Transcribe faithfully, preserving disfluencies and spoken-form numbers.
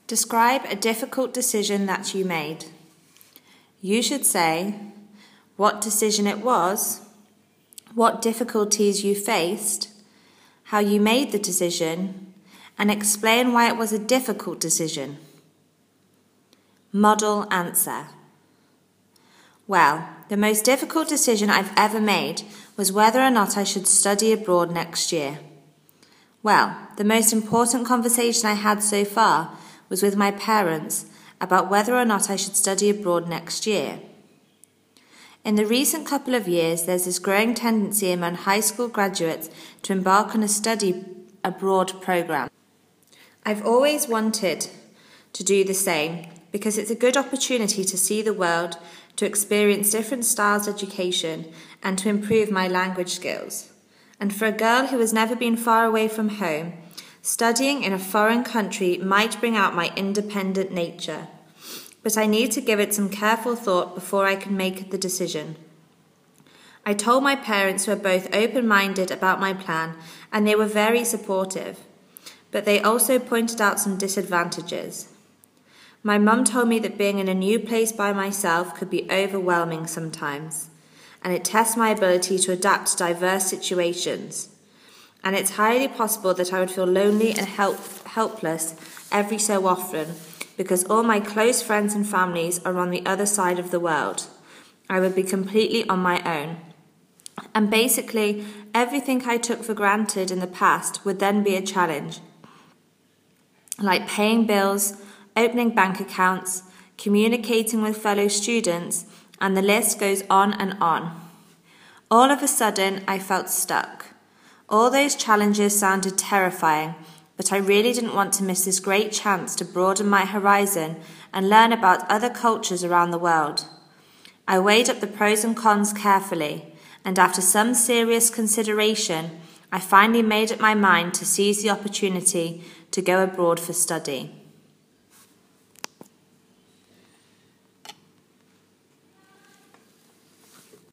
Describe a difficult decision that you made. You should say what decision it was, what difficulties you faced, how you made the decision, and explain why it was a difficult decision. Model answer. Well, the most difficult decision I've ever made was whether or not I should study abroad next year. Well, the most important conversation I had so far was with my parents about whether or not I should study abroad next year. In the recent couple of years, there's this growing tendency among high school graduates to embark on a study abroad program. I've always wanted to do the same because it's a good opportunity to see the world, to experience different styles of education, and to improve my language skills. And for a girl who has never been far away from home, studying in a foreign country might bring out my independent nature. But I need to give it some careful thought before I can make the decision. I told my parents, who are both open-minded about my plan, and they were very supportive. But they also pointed out some disadvantages. My mum told me that being in a new place by myself could be overwhelming sometimes, and it tests my ability to adapt to diverse situations. And it's highly possible that I would feel lonely and help, helpless every so often because all my close friends and families are on the other side of the world. I would be completely on my own. And basically, everything I took for granted in the past would then be a challenge, like paying bills, opening bank accounts, communicating with fellow students, and the list goes on and on. All of a sudden, I felt stuck. All those challenges sounded terrifying, but I really didn't want to miss this great chance to broaden my horizon and learn about other cultures around the world. I weighed up the pros and cons carefully, and after some serious consideration, I finally made up my mind to seize the opportunity to go abroad for study.